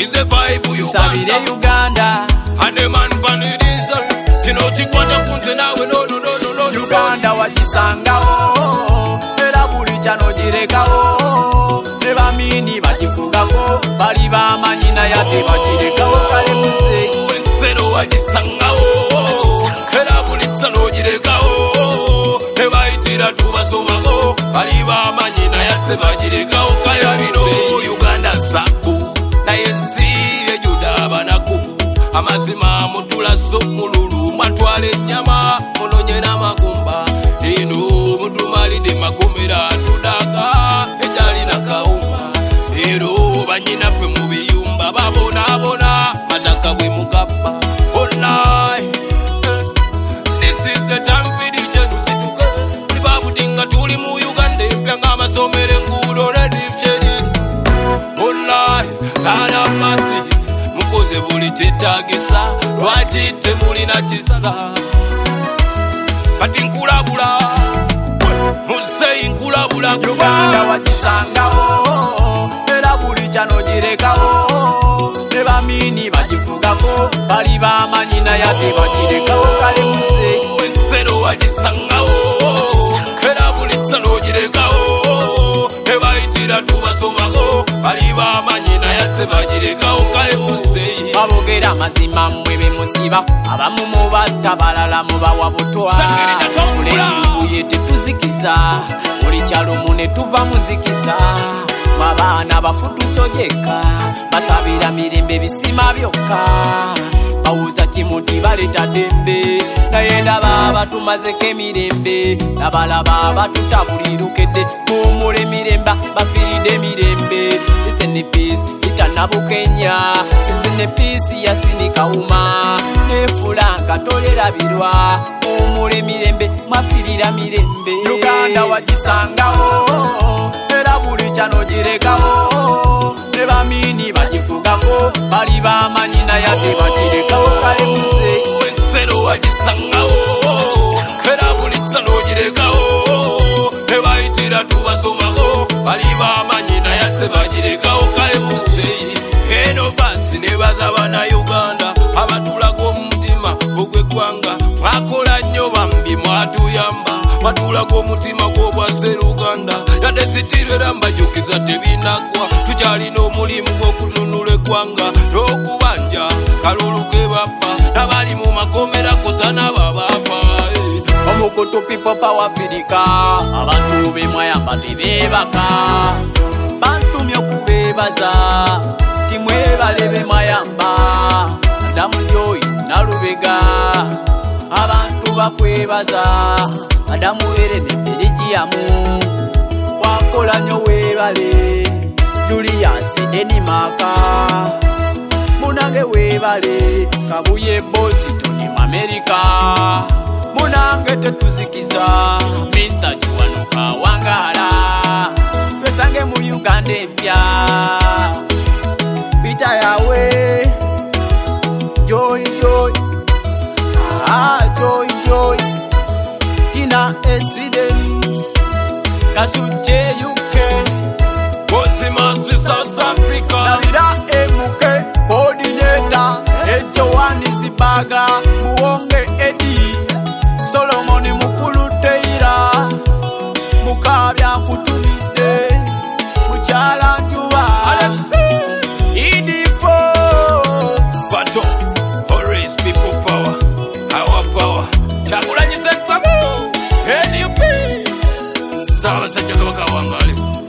is a vibe Uganda. Sabire Uganda. And the man pan the diesel. Kino chikwata kunze nawe no. Uganda wachisangawo. Era buli chano jirekawo. Neba mini bachifugako. Bali bamanyina yate bachirekawo kale muse. Ensero wachisangawo. Era buli chano jirekawo. Neba itira tubasomako. Bali bamanyina yate bachirekawo kale muse. Uganda saku. Na yensi ejuda banaku. Amazima mutula somululu. Matwale nyama. Munonye na magumba. Ino mutumali de makumira. Tudaka. Ejali na kaumba. Ero banyina fe mubiyumba. Babona. Mataka we mugapa. Online. This is the time for the genusituke. Libabu tinga tuli mu Uganda. Mpyanga masomere ngudo redif chedi. Online. Kada masi. Mukoze buli chitagisa. Lwachite muli na chisa. Kati nkulabula. Musei nkulabula. Uganda wachisangawo. Era buli chano jirekawo. Neba mini bachifugako. Bali bamanyina yate bachirekawo kale muse. Ensero wachisangawo. Era buli chano jirekawo. Neba itira tubasomako. Bali bamanyina yate bachirekawo kale muse. Babogera mazima mwebe musiba. Abamu mubatta balala mubawa butwa. Mulenduye tetuzikiza. Buli kyalo mune tuva muzikiza. Mabana bafutusojeka. Basabira mirembe bisima byokka. Bawuza kimuti baleta dembe. Nayenda baba tumazeko emirembe. Nabalaba batutabulirukedde. Mumule miremba bafiride mirembe. Listen the peace itanabu Kenya. Listen the peace yasinika uma. Nefulanga tolera birwa. Mumule mirembe mafirira mirembe. Uganda wachisangawo. Era buli chano jirekawo. Neba mini bachifugako. Bali bamanyina yate bachirekawo kale muse. Ensero wachisangawo. Era buli chano jirekawo. Neba itira tubasomako. Bali bamanyina yate bachirekawo kale muse. Eno basi nebaza bana Uganda. Abatulako mutima ogwegwanga. Mwakola nnyo bambi mwatuyamba. Matulako mutima gw'obwase Uganda. Yadde sitirera mbajukiza tebinagwa. Tukyalina omulimu gw'okutunula eggwanga. N'okubanja kalulu ke bappa. N'abali mu makomera kozana babafa. Omukutu people power Africa. Abantu bemwayamba tebebaka. Bantumye okubebaza. Kimwebale bemwayamba. Adamu Joy Nalubega. Abantu bakwebaza. Adamu Erene Berigiamu. Wakola nnyo webale. Julius Denimaka. Munange webale. Kabuye Boston mu America. Munange tetuzikiza. Mr. Chiwanuka Wangala. Twesange mu Uganda empya. Pita yawe. Joy. Joy. Tina Sweden. Kasuje UK. Bozimasi South Africa. Navira MK coordinator. Johannesburg. Muwonge Eddie. Solomon Mukulu Teira. Mukabya kutumide. Muchala njuba. Idifo. Bato. Horace people power. Our power. Chagulanyi Setamu. NUP. Sawa Sajja Kabaka Wangale.